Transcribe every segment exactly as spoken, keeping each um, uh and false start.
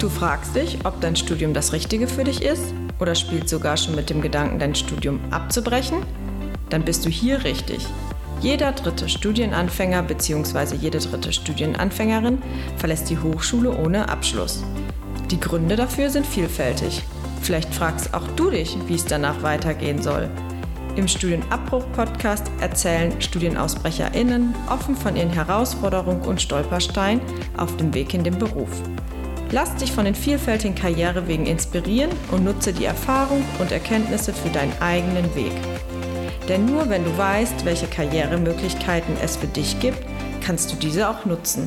Du fragst dich, ob dein Studium das Richtige für dich ist oder spielst sogar schon mit dem Gedanken, dein Studium abzubrechen? Dann bist du hier richtig. Jeder dritte Studienanfänger bzw. jede dritte Studienanfängerin verlässt die Hochschule ohne Abschluss. Die Gründe dafür sind vielfältig. Vielleicht fragst auch du dich, wie es danach weitergehen soll. Im Studienabbruch-Podcast erzählen StudienausbrecherInnen offen von ihren Herausforderungen und Stolpersteinen auf dem Weg in den Beruf. Lass dich von den vielfältigen Karrierewegen inspirieren und nutze die Erfahrung und Erkenntnisse für deinen eigenen Weg. Denn nur wenn du weißt, welche Karrieremöglichkeiten es für dich gibt, kannst du diese auch nutzen.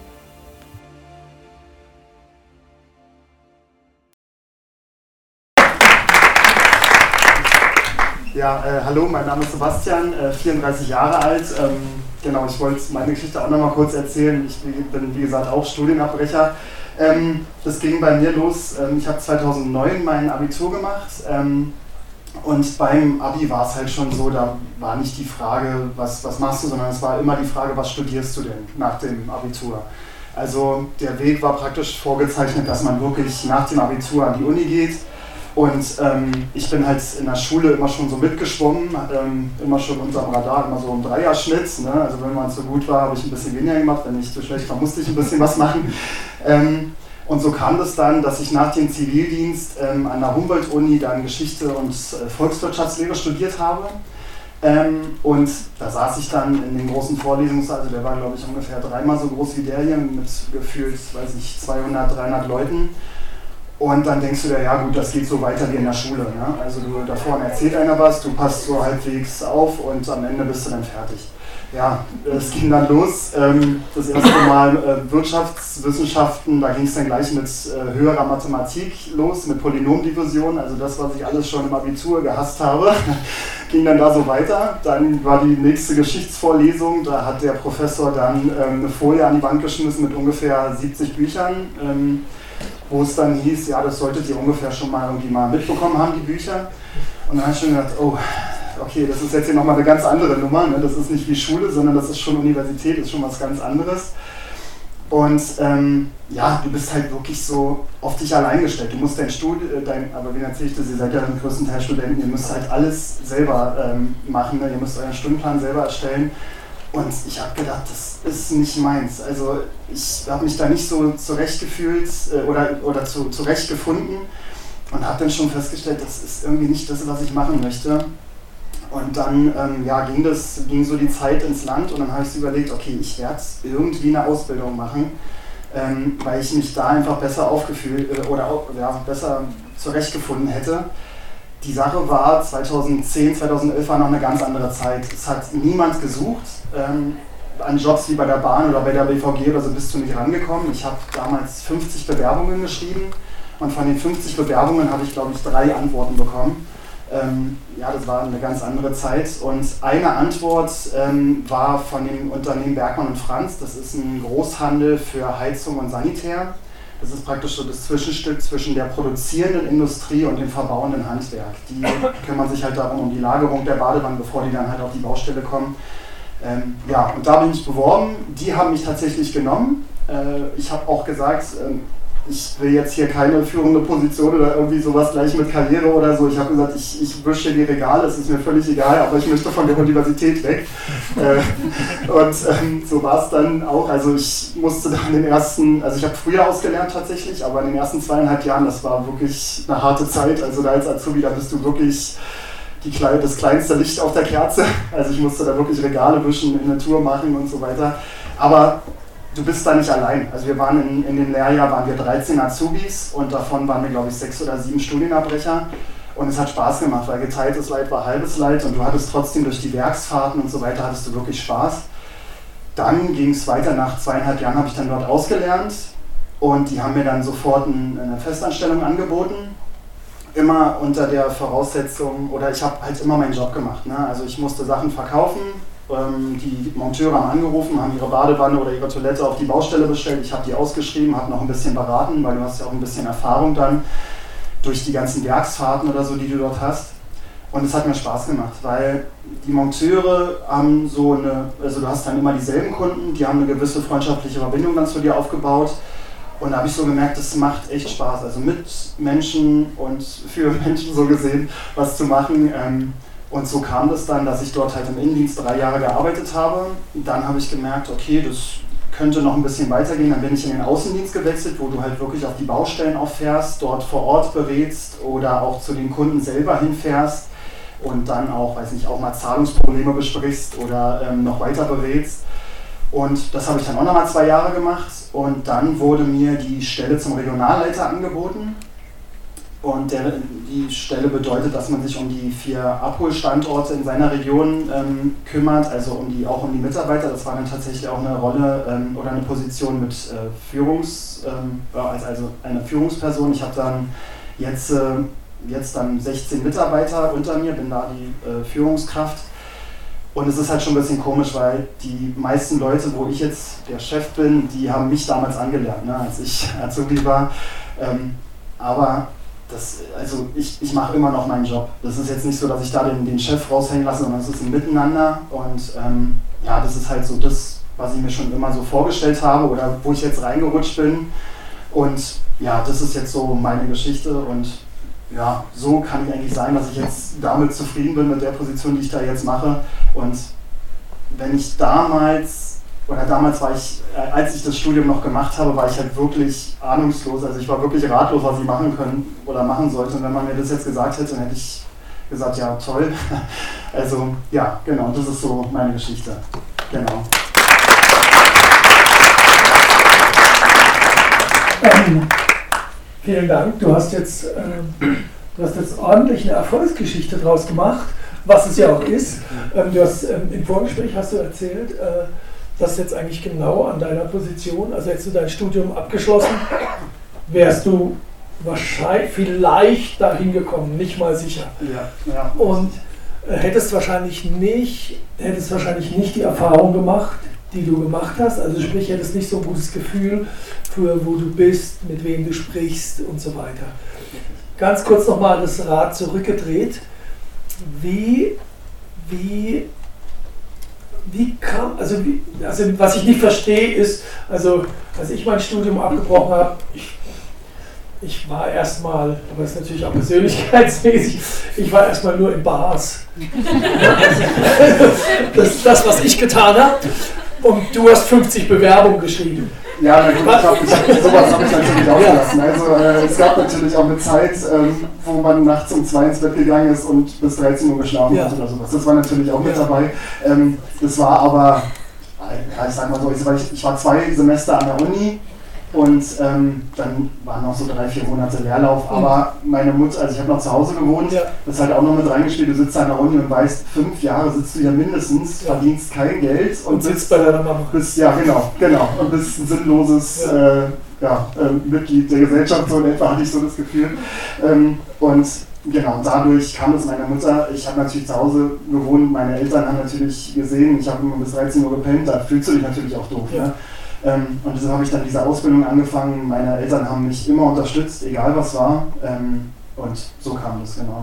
Ja, äh, hallo, mein Name ist Sebastian, äh, vierunddreißig Jahre alt. Ähm, genau, ich wollte meine Geschichte auch noch mal kurz erzählen. Ich bin, wie gesagt, auch Studienabbrecher. Ähm, das ging bei mir los. Ähm, ich habe zweitausendneun mein Abitur gemacht. Ähm, und beim Abi war es halt schon so, da war nicht die Frage, was, was machst du, sondern es war immer die Frage, was studierst du denn nach dem Abitur? Also der Weg war praktisch vorgezeichnet, dass man wirklich nach dem Abitur an die Uni geht. Und ähm, ich bin halt in der Schule immer schon so mitgeschwommen, ähm, immer schon unterm Radar, immer so im Dreierschnitt. Ne? Also wenn man so gut war, habe ich ein bisschen weniger gemacht, wenn ich so schlecht war, musste ich ein bisschen was machen. Ähm, und so kam das dann, dass ich nach dem Zivildienst ähm, an der Humboldt-Uni dann Geschichte und äh, Volkswirtschaftslehre studiert habe. Ähm, und da saß ich dann in den großen Vorlesungssaal, also der war glaube ich ungefähr dreimal so groß wie der hier, mit gefühlt, weiß ich, zweihundert, dreihundert Leuten. Und dann denkst du dir, ja gut, das geht so weiter wie in der Schule. Ne? Also du, da vorne erzählt einer was, du passt so halbwegs auf und am Ende bist du dann fertig. Ja, es ging dann los. Ähm, das erste Mal äh, Wirtschaftswissenschaften, da ging es dann gleich mit äh, höherer Mathematik los, mit Polynomdivision, also das, was ich alles schon im Abitur gehasst habe, ging dann da so weiter. Dann war die nächste Geschichtsvorlesung, da hat der Professor dann ähm, eine Folie an die Wand geschmissen mit ungefähr siebzig Büchern. Ähm, wo es dann hieß, ja, das solltet ihr ungefähr schon mal irgendwie mal mitbekommen haben, die Bücher. Und dann habe ich schon gedacht, oh, okay, das ist jetzt hier nochmal eine ganz andere Nummer, ne? Das ist nicht wie Schule, sondern das ist schon Universität, ist schon was ganz anderes. Und ähm, ja, du bist halt wirklich so auf dich allein gestellt. Du musst dein Studium, dein, aber wie erzähle ich das, ihr seid ja im größten Teil Studenten, ihr müsst halt alles selber ähm, machen, ne? Ihr müsst euren Stundenplan selber erstellen. Und ich habe gedacht, das ist nicht meins. Also ich habe mich da nicht so zurechtgefühlt äh, oder, oder zu, zurechtgefunden und habe dann schon festgestellt, das ist irgendwie nicht das, was ich machen möchte. Und dann ähm, ja, ging, das, ging so die Zeit ins Land und dann habe ich so überlegt, okay, ich werde irgendwie eine Ausbildung machen, ähm, weil ich mich da einfach besser aufgefühlt äh, oder auch, ja, besser zurechtgefunden hätte. Die Sache war, zweitausendzehn, zweitausendelf war noch eine ganz andere Zeit. Es hat niemand gesucht. Ähm, an Jobs wie bei der Bahn oder bei der B V G oder so bist du nicht rangekommen. Ich habe damals fünfzig Bewerbungen geschrieben und von den fünfzig Bewerbungen habe ich, glaube ich, drei Antworten bekommen. Ähm, ja, das war eine ganz andere Zeit. Und eine Antwort ähm, war von dem Unternehmen Bergmann und Franz. Das ist ein Großhandel für Heizung und Sanitär. Das ist praktisch so das Zwischenstück zwischen der produzierenden Industrie und dem verbauenden Handwerk. Die kümmern sich halt darum, um die Lagerung der Badewannen, bevor die dann halt auf die Baustelle kommen. Ähm, ja, und da bin ich beworben. Die haben mich tatsächlich genommen. Äh, ich habe auch gesagt, äh, ich will jetzt hier keine führende Position oder irgendwie sowas gleich mit Karriere oder so. Ich habe gesagt, ich, ich wische die Regale, es ist mir völlig egal, aber ich möchte von der Universität weg. äh, und ähm, so war es dann auch. Also ich musste dann in den ersten, also ich habe früher ausgelernt tatsächlich, aber in den ersten zweieinhalb Jahren, das war wirklich eine harte Zeit. Also da als Azubi, da bist du wirklich die, das kleinste Licht auf der Kerze. Also ich musste da wirklich Regale wischen, Inventur machen und so weiter. Aber du bist da nicht allein. Also wir waren in, in dem Lehrjahr waren wir dreizehn Azubis und davon waren wir, glaube ich, sechs oder sieben Studienabbrecher. Und es hat Spaß gemacht, weil geteiltes Leid war halbes Leid und du hattest trotzdem durch die Werksfahrten und so weiter, hattest du wirklich Spaß. Dann ging es weiter, nach zweieinhalb Jahren habe ich dann dort ausgelernt und die haben mir dann sofort ein, eine Festanstellung angeboten. Immer unter der Voraussetzung, oder ich habe halt immer meinen Job gemacht. Ne? Also ich musste Sachen verkaufen, ähm, die Monteure haben angerufen, haben ihre Badewanne oder ihre Toilette auf die Baustelle bestellt. Ich habe die ausgeschrieben, habe noch ein bisschen beraten, weil du hast ja auch ein bisschen Erfahrung dann durch die ganzen Werksfahrten oder so, die du dort hast. Und es hat mir Spaß gemacht, weil die Monteure haben so eine, also du hast dann immer dieselben Kunden, die haben eine gewisse freundschaftliche Verbindung dann zu dir aufgebaut. Und da habe ich so gemerkt, das macht echt Spaß, also mit Menschen und für Menschen so gesehen, was zu machen. Ähm, und so kam das dann, dass ich dort halt im Innendienst drei Jahre gearbeitet habe. Dann habe ich gemerkt, okay, das könnte noch ein bisschen weitergehen. Dann bin ich in den Außendienst gewechselt, wo du halt wirklich auf die Baustellen auffährst, dort vor Ort berätst oder auch zu den Kunden selber hinfährst und dann auch, weiß nicht, auch mal Zahlungsprobleme besprichst oder ähm, noch weiter berätst. Und das habe ich dann auch nochmal zwei Jahre gemacht und dann wurde mir die Stelle zum Regionalleiter angeboten. Und der, die Stelle bedeutet, dass man sich um die vier Abholstandorte in seiner Region ähm, kümmert, also um die, auch um die Mitarbeiter. Das war dann tatsächlich auch eine Rolle ähm, oder eine Position mit äh, Führungs, ähm, also eine Führungsperson. Ich habe dann jetzt, äh, jetzt dann sechzehn Mitarbeiter unter mir, bin da die äh, Führungskraft. Und es ist halt schon ein bisschen komisch, weil die meisten Leute, wo ich jetzt der Chef bin, die haben mich damals angelernt, ne, als ich Azubi war. Ähm, aber das, also ich, ich mache immer noch meinen Job. Das ist jetzt nicht so, dass ich da den, den Chef raushängen lasse, sondern es ist ein Miteinander. Und ähm, ja, das ist halt so das, was ich mir schon immer so vorgestellt habe oder wo ich jetzt reingerutscht bin. Und ja, das ist jetzt so meine Geschichte. Und ja, so kann ich eigentlich sagen, dass ich jetzt damit zufrieden bin mit der Position, die ich da jetzt mache. Und wenn ich damals, oder damals war ich, als ich das Studium noch gemacht habe, war ich halt wirklich ahnungslos. Also ich war wirklich ratlos, was ich machen können oder machen sollte. Und wenn man mir das jetzt gesagt hätte, dann hätte ich gesagt, ja toll. Also ja, genau, das ist so meine Geschichte. Genau. Ähm, vielen Dank. Du hast jetzt, ähm, du hast jetzt ordentlich eine Erfolgsgeschichte draus gemacht, was es ja auch ist. Ähm, du hast ähm, im Vorgespräch hast du erzählt, äh, dass jetzt eigentlich genau an deiner Position, also hättest du dein Studium abgeschlossen, wärst du wahrscheinlich vielleicht dahin gekommen, nicht mal sicher. Ja, ja. Und äh, hättest wahrscheinlich nicht, hättest wahrscheinlich nicht die Erfahrung gemacht, die du gemacht hast. Also sprich, hättest nicht so ein gutes Gefühl für wo du bist, mit wem du sprichst und so weiter. Ganz kurz nochmal das Rad zurückgedreht. Wie, wie Wie kam, also, wie, also was ich nicht verstehe ist, also als ich mein Studium abgebrochen habe, ich, ich war erstmal, aber das ist natürlich auch persönlichkeitsmäßig, ich war erstmal nur in Bars. Das ist das, was ich getan habe. Und du hast fünfzig Bewerbungen geschrieben. Ja, na gut, ich hab, ich hab, sowas habe ich natürlich auch gelassen. Also äh, es gab natürlich auch eine Zeit, ähm, wo man nachts um zwei ins Bett gegangen ist und bis dreizehn Uhr geschlafen ja. hat oder sowas. Das war natürlich auch mit ja. dabei. Ähm, das war aber, ja, ich sag mal so, ich, ich war zwei Semester an der Uni und ähm, dann waren noch so drei, vier Monate Leerlauf. Mhm. Aber meine Mutter, also ich habe noch zu Hause gewohnt, ja. das hat auch noch mit reingespielt. Du sitzt an der Uni und weißt, fünf Jahre sitzt du ja mindestens, ja. verdienst kein Geld und, und sitzt bei deiner Mama. Bist, ja, genau, genau. Und bist ein sinnloses ja. Äh, ja, äh, Mitglied der Gesellschaft, so in etwa hatte ich so das Gefühl. Ähm, und genau, dadurch kam es meiner Mutter. Ich habe natürlich zu Hause gewohnt, meine Eltern haben natürlich gesehen, ich habe immer bis dreizehn Uhr gepennt, da fühlst du dich natürlich auch doof. Ja. Ne? Ähm, und deshalb habe ich dann diese Ausbildung angefangen. Meine Eltern haben mich immer unterstützt, egal was war. Ähm, und so kam das, genau.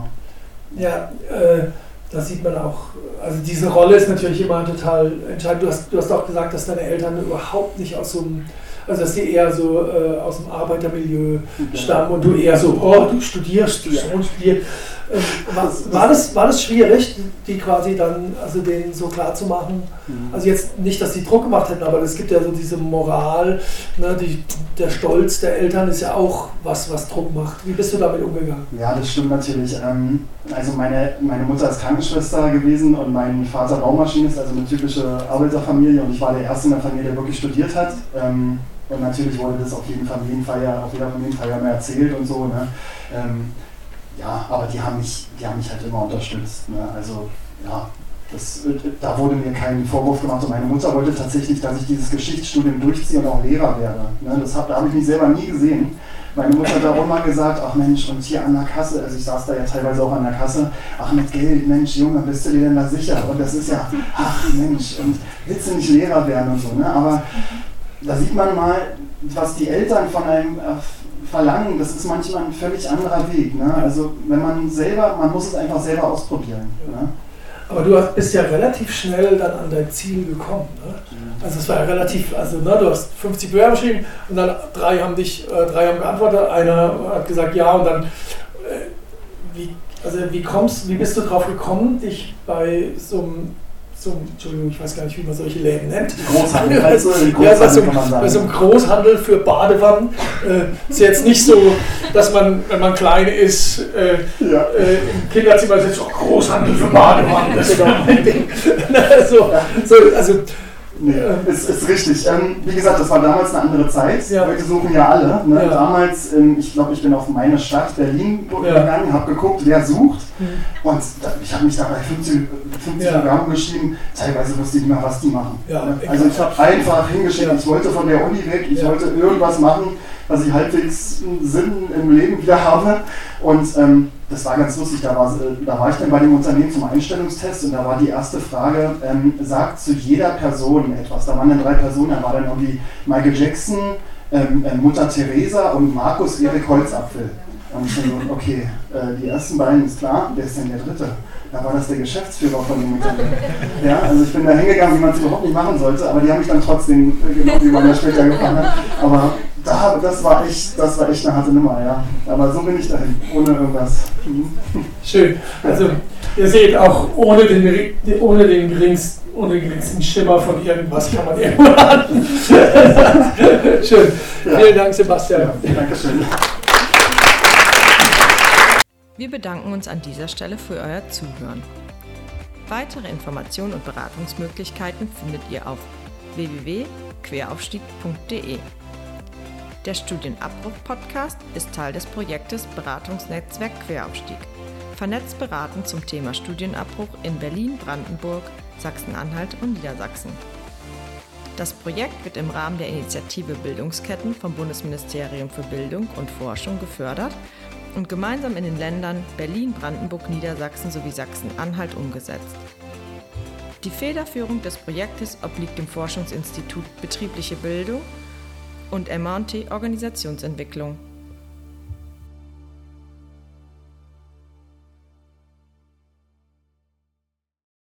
Ja, äh, da sieht man auch, also diese Rolle ist natürlich immer total entscheidend. Du hast, du hast auch gesagt, dass deine Eltern überhaupt nicht aus so einem, also dass die eher so äh, aus dem Arbeitermilieu stammen und du eher so, oh, du studierst, du studierst. Ähm, war, war, das, war das schwierig, die quasi dann, also denen so klar zu machen? Mhm. Also jetzt nicht, dass sie Druck gemacht hätten, aber es gibt ja so diese Moral, ne, die, der Stolz der Eltern ist ja auch was, was Druck macht. Wie bist du damit umgegangen? Ja, das stimmt natürlich. Ähm, also meine, meine Mutter ist Krankenschwester gewesen und mein Vater Baumaschinist, also eine typische Arbeiterfamilie, und ich war der Erste in der Familie, der wirklich studiert hat. Ähm, und natürlich wurde das auf jeden Familienfeier, auf jeder Familienfeier mehr erzählt und so. Ne? Ähm, Ja, aber die haben mich, die haben mich halt immer unterstützt. Ne? Also ja, das, da wurde mir kein Vorwurf gemacht und meine Mutter wollte tatsächlich, dass ich dieses Geschichtsstudium durchziehe und auch Lehrer werde. Ne? Das hab, da habe ich mich selber nie gesehen. Meine Mutter hat auch immer gesagt, ach Mensch, und hier an der Kasse, also ich saß da ja teilweise auch an der Kasse, ach mit Geld, Mensch, Junge, bist du dir denn da sicher? Und das ist ja, ach Mensch, und willst du nicht Lehrer werden und so. Ne? Aber da sieht man mal, was die Eltern von einem verlangen, das ist manchmal ein völlig anderer Weg. Ne? Also wenn man selber, man muss es einfach selber ausprobieren. Ne? Aber du bist ja relativ schnell dann an dein Ziel gekommen. Ne? Also es war ja relativ, also ne, du hast fünfzig Bewerber geschrieben und dann drei haben dich, äh, drei haben geantwortet, einer hat gesagt ja und dann, äh, wie, also wie kommst, wie bist du drauf gekommen, dich bei so einem, so einem, Entschuldigung, ich weiß gar nicht, wie man solche Läden nennt. Großhandel, also Großhandel ja, bei so, kann man sagen. Bei so einem Großhandel für Badewannen äh, ist jetzt nicht so, dass man, wenn man klein ist, äh, ja. äh, im Kinderzimmer sitzt, oh, Großhandel für Badewannen, das ist doch mein Ding. so, so, also, Nee, ist, ist richtig. Ähm, wie gesagt, das war damals eine andere Zeit. Ja. Heute suchen ja alle. Ne? Ja. Damals, ähm, ich glaube, ich bin auf meine Stadt Berlin Ja. gegangen, habe geguckt, wer sucht. Mhm. Und da, ich habe mich da bei fünfzig, fünfzig Ja. Bewerbungen geschrieben. Teilweise wusste ich nicht mehr, was die machen. Ja, Ne? Also ich habe einfach hingeschickt, Ja. ich wollte von der Uni weg, ich Ja. wollte irgendwas machen, dass ich halbwegs einen Sinn im Leben wieder habe. Und ähm, das war ganz lustig, da war, da war ich dann bei dem Unternehmen zum Einstellungstest und da war die erste Frage, ähm, sagt zu jeder Person etwas. Da waren dann drei Personen, da war dann irgendwie Michael Jackson, ähm, äh, Mutter Teresa und Markus Erik Holzapfel. Und ich dann so, okay, äh, die ersten beiden ist klar, wer ist denn der dritte? Da war das der Geschäftsführer von dem Unternehmen. Ja, also ich bin da hingegangen, wie man es überhaupt nicht machen sollte, aber die haben mich dann trotzdem genommen, wie man da später gefahren hat. Aber da, das war echt, das war echt eine harte Nummer, ja. Aber so bin ich dahin, ohne irgendwas. schön. Also ihr seht, auch ohne den, ohne den geringsten, ohne den geringsten Schimmer von irgendwas kann man irgendwo landen. Schön. Ja. Vielen Dank, Sebastian. Ja, Dankeschön. Wir bedanken uns an dieser Stelle für euer Zuhören. Weitere Informationen und Beratungsmöglichkeiten findet ihr auf w w w punkt queraufstieg punkt d e. Der Studienabbruch-Podcast ist Teil des Projektes Beratungsnetzwerk Queraufstieg. Vernetzt beraten zum Thema Studienabbruch in Berlin, Brandenburg, Sachsen-Anhalt und Niedersachsen. Das Projekt wird im Rahmen der Initiative Bildungsketten vom Bundesministerium für Bildung und Forschung gefördert und gemeinsam in den Ländern Berlin, Brandenburg, Niedersachsen sowie Sachsen-Anhalt umgesetzt. Die Federführung des Projektes obliegt dem Forschungsinstitut Betriebliche Bildung und M und T Organisationsentwicklung.